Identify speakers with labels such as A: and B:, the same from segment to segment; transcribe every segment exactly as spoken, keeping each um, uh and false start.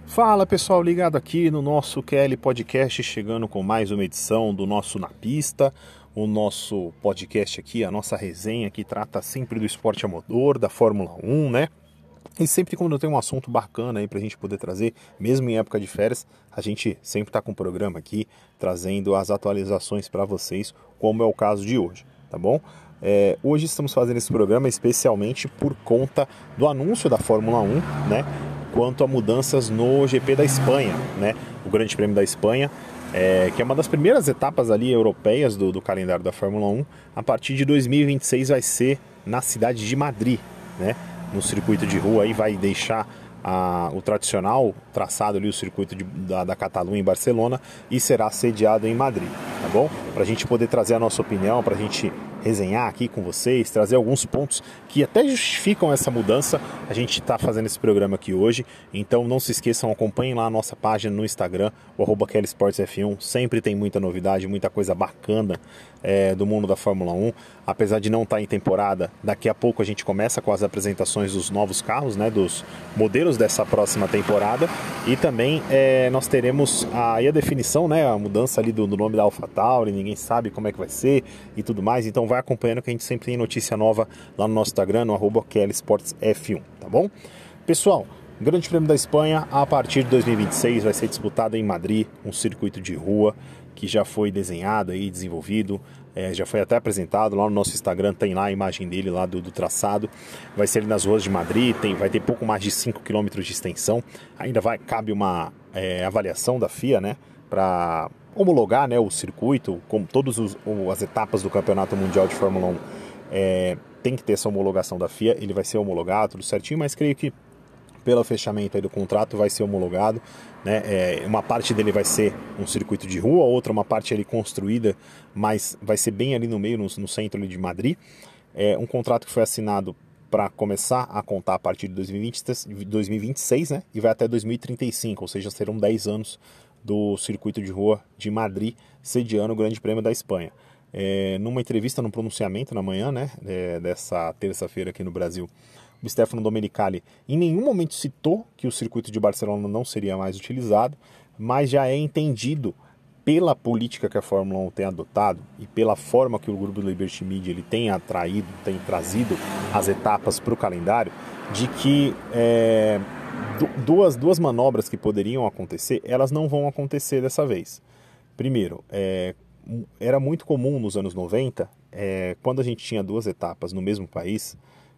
A: Fala pessoal, ligado aqui no nosso Q L Podcast, chegando com mais uma edição do nosso Na Pista, o nosso podcast aqui, a nossa resenha que trata sempre do esporte a motor, da Fórmula um, né? E sempre quando tem um assunto bacana aí pra gente poder trazer, mesmo em época de férias, a gente sempre tá com um programa aqui, trazendo as atualizações para vocês, como é o caso de hoje, tá bom? É, hoje estamos fazendo esse programa especialmente por conta do anúncio da Fórmula um, né? Quanto a mudanças no G P da Espanha, né? O Grande Prêmio da Espanha, é, que é uma das primeiras etapas ali europeias do, do calendário da Fórmula um, a partir de dois mil e vinte e seis vai ser na cidade de Madrid, né? No circuito de rua aí vai deixar a, o tradicional traçado ali, o circuito de, da, da Catalunha em Barcelona, e será sediado em Madrid, tá bom? Para a gente poder trazer a nossa opinião, para a gente resenhar aqui com vocês, trazer alguns pontos que até justificam essa mudança. A gente está fazendo esse programa aqui hoje, então não se esqueçam, acompanhem lá a nossa página no Instagram, o arroba Q L Sports F um, sempre tem muita novidade, muita coisa bacana é, do mundo da Fórmula um, apesar de não estar em temporada, daqui a pouco a gente começa com as apresentações dos novos carros, né, dos modelos dessa próxima temporada, e também é, nós teremos aí a definição, né, a mudança ali do, do nome da AlphaTauri, ninguém sabe como é que vai ser e tudo mais, então vai acompanhando que a gente sempre tem notícia nova lá no nosso Instagram, no arroba Q L Sports F um, tá bom? Pessoal, o Grande Prêmio da Espanha, a partir de dois mil e vinte e seis, vai ser disputado em Madrid, um circuito de rua que já foi desenhado e desenvolvido, é, já foi até apresentado, lá no nosso Instagram tem lá a imagem dele, lá do, do traçado, vai ser ali nas ruas de Madrid, tem, vai ter pouco mais de cinco quilômetros de extensão, ainda vai, cabe uma é, avaliação da F I A, né, para homologar, né, o circuito, como todas as etapas do Campeonato Mundial de Fórmula um, é, tem que ter essa homologação da F I A, ele vai ser homologado, tudo certinho, mas creio que pelo fechamento aí do contrato vai ser homologado, né? É, uma parte dele vai ser um circuito de rua, outra uma parte ali construída, mas vai ser bem ali no meio, no, no centro ali de Madrid. É um contrato que foi assinado para começar a contar a partir de dois mil e vinte, dois mil e vinte e seis, né? E vai até dois mil e trinta e cinco, ou seja, serão dez anos do circuito de rua de Madrid sediando o Grande Prêmio da Espanha. É, numa entrevista, num pronunciamento na manhã, né, é, dessa terça-feira aqui no Brasil, o Stefano Domenicali em nenhum momento citou que o circuito de Barcelona não seria mais utilizado, mas já é entendido pela política que a Fórmula um tem adotado e pela forma que o grupo do Liberty Media ele tem atraído, tem trazido as etapas para o calendário, de que é, duas, duas manobras que poderiam acontecer, elas não vão acontecer dessa vez. Primeiro, é, era muito comum nos anos noventa, é, quando a gente tinha duas etapas no mesmo país,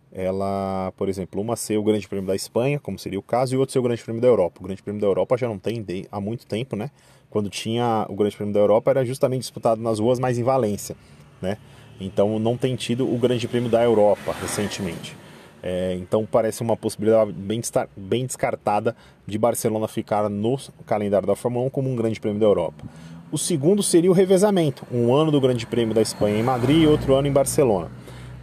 A: ela, por exemplo, uma ser o Grande Prêmio da Espanha, como seria o caso, e outra ser o Grande Prêmio da Europa. O Grande Prêmio da Europa já não tem de, há muito tempo, né? Quando tinha o Grande Prêmio da Europa era justamente disputado nas ruas, mas em Valência, né? Então não tem tido o Grande Prêmio da Europa recentemente. É, então parece uma possibilidade bem, bem descartada de Barcelona ficar no calendário da Fórmula um como um Grande Prêmio da Europa. O segundo seria o revezamento, um ano do Grande Prêmio da Espanha em Madrid e outro ano em Barcelona.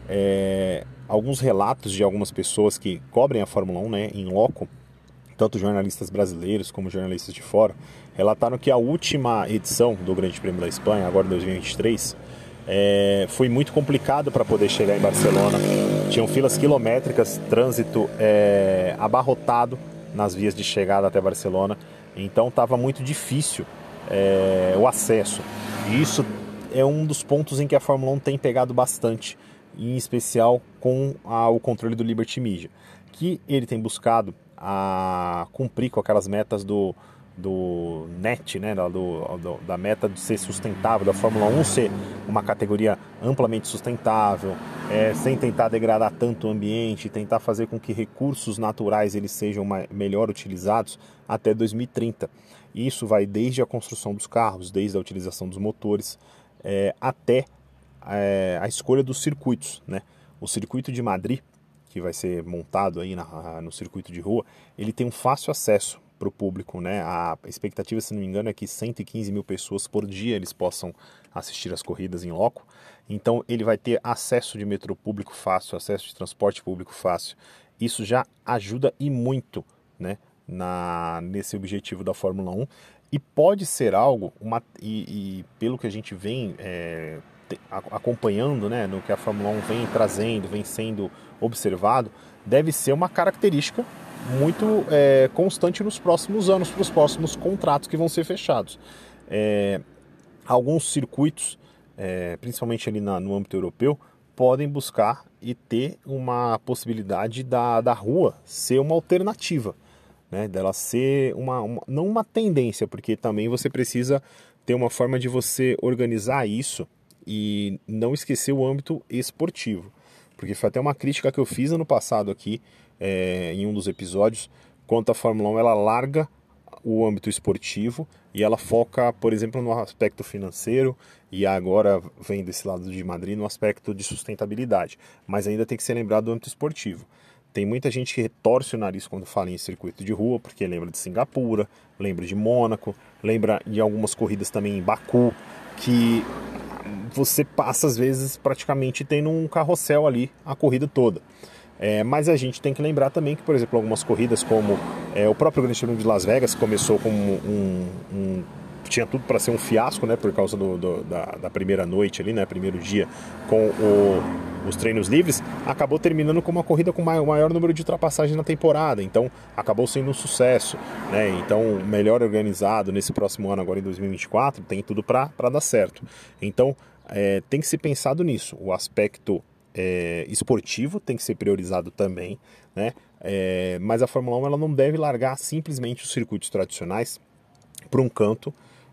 A: É, alguns relatos de algumas pessoas que cobrem a Fórmula um, né, em loco, tanto jornalistas brasileiros como jornalistas de fora, relataram que a última edição do Grande Prêmio da Espanha, agora em dois mil e vinte e três, é, foi muito complicado para poder chegar em Barcelona. Tinham filas quilométricas, trânsito é, abarrotado nas vias de chegada até Barcelona, então estava muito difícil é, o acesso. E isso é um dos pontos em que a Fórmula um tem pegado bastante, em especial com a, o controle do Liberty Media, que ele tem buscado a cumprir com aquelas metas do, do N E T, né, da, do, do, da meta de ser sustentável, da Fórmula um ser uma categoria amplamente sustentável, é, sem tentar degradar tanto o ambiente, tentar fazer com que recursos naturais eles sejam mais, melhor utilizados até dois mil e trinta. Isso vai desde a construção dos carros, desde a utilização dos motores, é, até É, a escolha dos circuitos, né? O circuito de Madrid, que vai ser montado aí na, no circuito de rua, ele tem um fácil acesso para o público, né? A expectativa, se não me engano, é que cento e quinze mil pessoas por dia eles possam assistir as corridas em loco. Então ele vai ter acesso de metrô público fácil, acesso de transporte público fácil. Isso já ajuda e muito, né, na, nesse objetivo da Fórmula um. E pode ser algo, uma, e, e pelo que a gente vem é, acompanhando, né, no que a Fórmula um vem trazendo, vem sendo observado, deve ser uma característica muito é, constante nos próximos anos, para os próximos contratos que vão ser fechados. É, alguns circuitos, é, principalmente ali na, no âmbito europeu, podem buscar e ter uma possibilidade da, da rua ser uma alternativa, né? Dela ser uma, uma, não uma tendência, porque também você precisa ter uma forma de você organizar isso e não esquecer o âmbito esportivo. Porque foi até uma crítica que eu fiz ano passado aqui, é, em um dos episódios, quanto a Fórmula um ela larga o âmbito esportivo e ela foca, por exemplo, no aspecto financeiro, e agora vem desse lado de Madrid no aspecto de sustentabilidade, mas ainda tem que ser lembrado do âmbito esportivo. Tem muita gente que retorce o nariz quando fala em circuito de rua, porque lembra de Singapura, lembra de Mônaco, lembra de algumas corridas também em Baku, que você passa às vezes praticamente tendo um carrossel ali a corrida toda. É, mas a gente tem que lembrar também que, por exemplo, algumas corridas como é, o próprio Grande Prêmio de Las Vegas começou como um, um tinha tudo para ser um fiasco, né, por causa do, do, da, da primeira noite ali, né, primeiro dia com o, os treinos livres, acabou terminando com uma corrida com o maior, maior número de ultrapassagens na temporada, então acabou sendo um sucesso, né, então melhor organizado nesse próximo ano, agora em dois mil e vinte e quatro, tem tudo para dar certo. Então é, tem que ser pensado nisso, o aspecto É, esportivo tem que ser priorizado também, né? É, mas a Fórmula um ela não deve largar simplesmente os circuitos tradicionais para um canto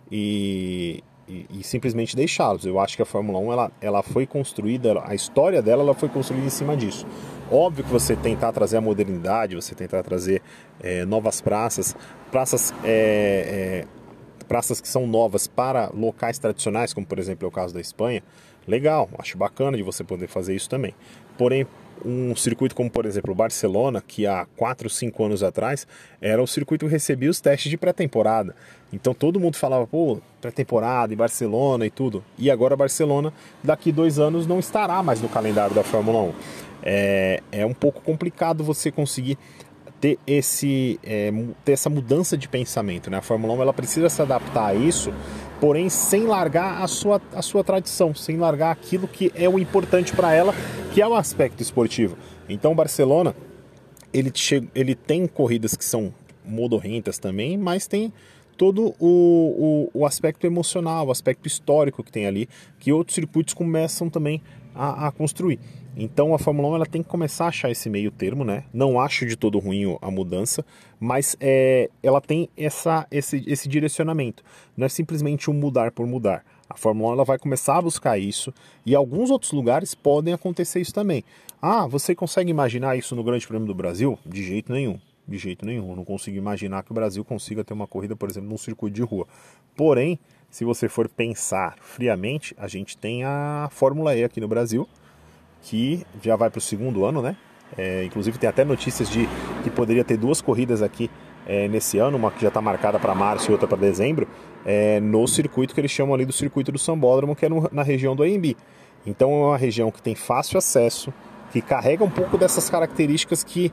A: e, e, e simplesmente deixá-los. Eu acho que a Fórmula um ela, ela foi construída, a história dela ela foi construída em cima disso. Óbvio que você tentar trazer a modernidade, você tentar trazer é, novas praças, praças é, é, praças que são novas para locais tradicionais, como por exemplo é o caso da Espanha, legal, acho bacana de você poder fazer isso também. Porém, um circuito como por exemplo o Barcelona, que há quatro, cinco anos atrás era o circuito que recebia os testes de pré-temporada. Então todo mundo falava, pô, pré-temporada e Barcelona e tudo. E agora Barcelona, daqui dois anos, não estará mais no calendário da Fórmula um. É, é um pouco complicado você conseguir ter, esse, é, ter essa mudança de pensamento, né? A Fórmula um ela precisa se adaptar a isso, porém sem largar a sua, a sua tradição, sem largar aquilo que é o importante para ela, que é o aspecto esportivo. Então o Barcelona, ele, che- ele tem corridas que são modorrentas também, mas tem todo o, o, o aspecto emocional, o aspecto histórico que tem ali, que outros circuitos começam também a, a construir. Então a Fórmula um ela tem que começar a achar esse meio termo, né? Não acho de todo ruim a mudança, mas é, ela tem essa, esse, esse direcionamento. Não é simplesmente um mudar por mudar. A Fórmula um ela vai começar a buscar isso e alguns outros lugares podem acontecer isso também. Ah, você consegue imaginar isso no Grande Prêmio do Brasil? De jeito nenhum. De jeito nenhum. Eu não consigo imaginar que o Brasil consiga ter uma corrida, por exemplo, num circuito de rua. Porém, se você for pensar friamente, a gente tem a Fórmula E aqui no Brasil, que já vai para o segundo ano, né? É, inclusive tem até notícias de que poderia ter duas corridas aqui é, nesse ano, uma que já está marcada para março e outra para dezembro, é, no circuito que eles chamam ali do circuito do Sambódromo, que é no, na região do A M B. Então é uma região que tem fácil acesso, que carrega um pouco dessas características que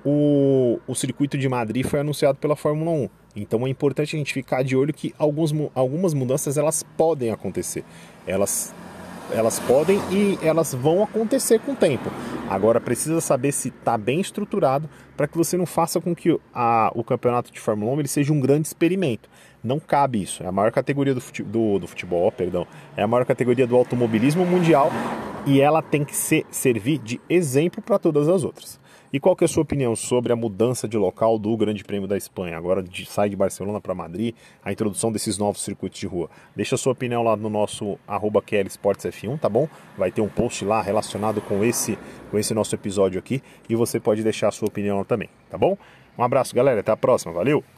A: o, o circuito de Madrid foi anunciado pela Fórmula um. Então é importante a gente ficar de olho que alguns, algumas mudanças elas podem acontecer. Elas Elas podem e elas vão acontecer com o tempo. Agora precisa saber se está bem estruturado para que você não faça com que a, o campeonato de Fórmula um ele seja um grande experimento. Não cabe isso. É a maior categoria do, fute, do, do futebol, perdão. É a maior categoria do automobilismo mundial e ela tem que ser, servir de exemplo para todas as outras. E qual que é a sua opinião sobre a mudança de local do Grande Prêmio da Espanha? Agora de, sai de Barcelona para Madrid, a introdução desses novos circuitos de rua. Deixa a sua opinião lá no nosso arroba Q L Sports F um, tá bom? Vai ter um post lá relacionado com esse, com esse nosso episódio aqui e você pode deixar a sua opinião lá também, tá bom? Um abraço, galera. Até a próxima. Valeu!